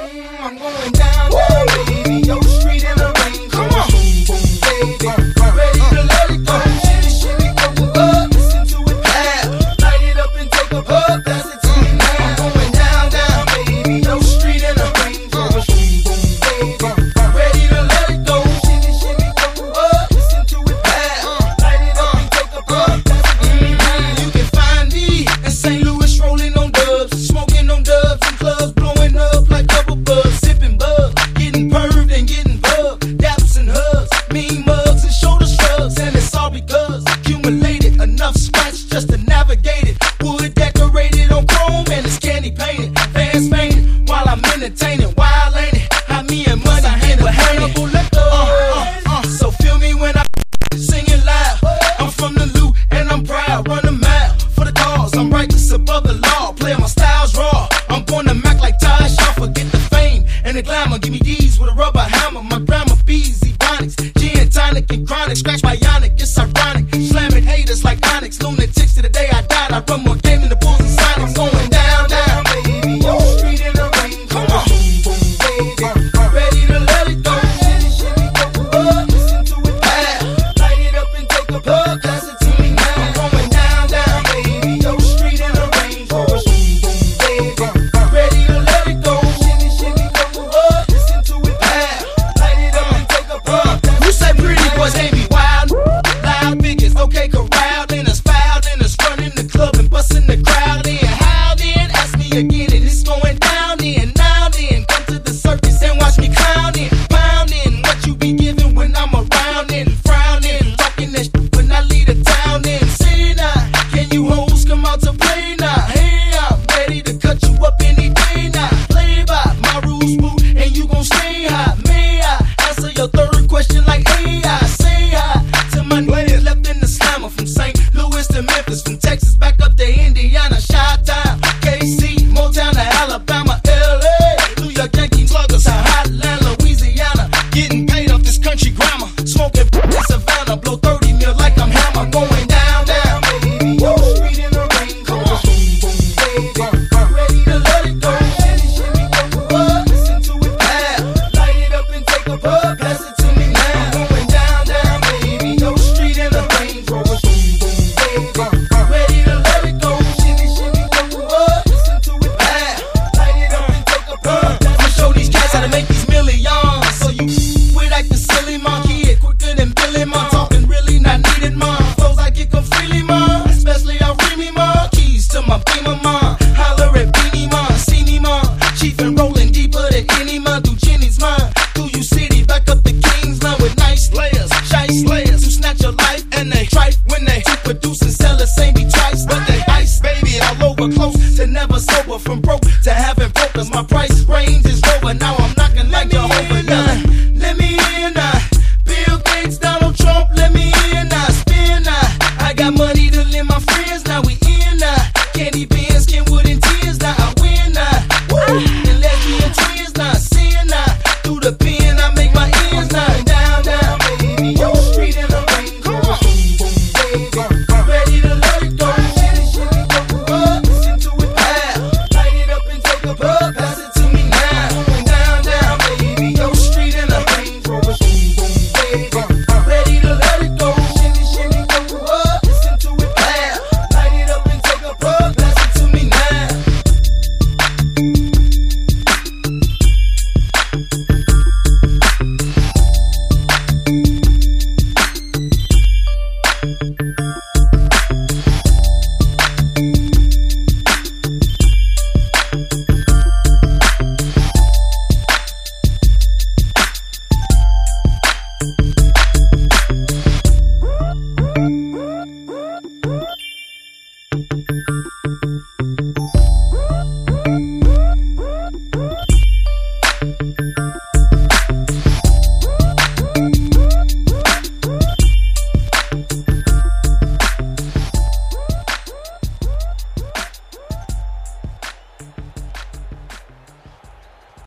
I'm going down, down, baby. Yo, street in the rain. Come on, baby. Ready to let it go. Shimmy, shimmy, go up. Listen to it loud. Light it up and take a puff. Pass it to me now. I'm going down, down, baby. Yo, street in the rain. Baby. Ready to let it go. Shimmy, shimmy, go up. Listen to it loud. Light it up and take a puff. Pass it to me now. You can find me in St. Louis rolling on dubs, smoking on dubs in clubs, blowing up like double buzz, sipping bug, getting perved and getting bugged, daps and hugs, mean mugs and shoulder shrugs, and it's all because accumulated enough scratch just to navigate it. Wood decorated on chrome and it's candy painted, fans fainted while I'm entertaining. Wild ain't it? How me and money hand with Hannibal Lecter. So feel me when I singing loud. I'm from the loot and I'm proud. Run a mile for the cause. I'm righteous above the law. Play my styles raw. I'm born to Mac like Ty Shaw. Forget the fame and the glamour. Give me D's with a rubber hammer. My grandma B's, Ebonics, gin, tonic, and chronic. Scratch bionic, it's ironic. Slamming haters like Onyx. Lunatics to the day I died. I run more game than the Bulls and Sonics. Going down, down, baby. Yo, street in the rain. Come on, baby. Ready to let it go. Shimmy, shimmy, go up. Listen to it loud. Light it up and take a puff. Pass it to me now. I'm going down, down, baby. Yo, street in the rain. Baby. Ready to let it go. Shimmy, shimmy, go up. Listen to it loud. Light it up and take a puff. You say pretty boys ain't be wild. Loud biggest, okay, corralled in us, fouled in us, running the club and busting the crowd in. How then? Ask me again, and it's going down in. Now then, come to the circus and watch me clowning, pounding. What you be giving when I'm around and frowning, talking that shit when I leave the town in. See now, can you hoes come out to play now? Hey, I'm ready to cut you up any day now. Play by my rules, boo, and you gon' stay high. May I answer your third question like AI? Say hi to my niggas left in the slammer, from St. Louis to Memphis, from Texas back up to Indiana, Chi-Town, KC, Motown to Alabama, LA, New York Yankees, sluggers to Hotland, Louisiana, getting paid off this country grammar, smoking in Savannah, blow 30 mil like I'm Hammer, going down, down, baby. Yo, street in the rain, come on, baby. Ready to let it go. Shimmy, shimmy, go up. Listen to it loud. Light it up and take a puff. Pass it to me now. I'm going down, down, baby. Yo, street in the rain, baby. Ready to let it go. Shimmy, shimmy, go up. Listen to it loud. Light it up and take a puff. I'ma show these cats how to make these millions. So you with acting silly, mom. Kid quicker than Billy, mom. Talking really not needed, mom. Flows I get come freely, mom. Especially out Remy, mom. Keys to my Beamer, mom. Holler at Beanie, mom. See me, mom. Chief and rolling deeper than any, mom. Through Jenny's mom. Through you city, back up the Kingsland with nice players, shy slayers who snatch your life and they tripe when they produce and sell the same be twice, but they ice, baby, all over close to never sober, from broke to having broke. 'Cause my price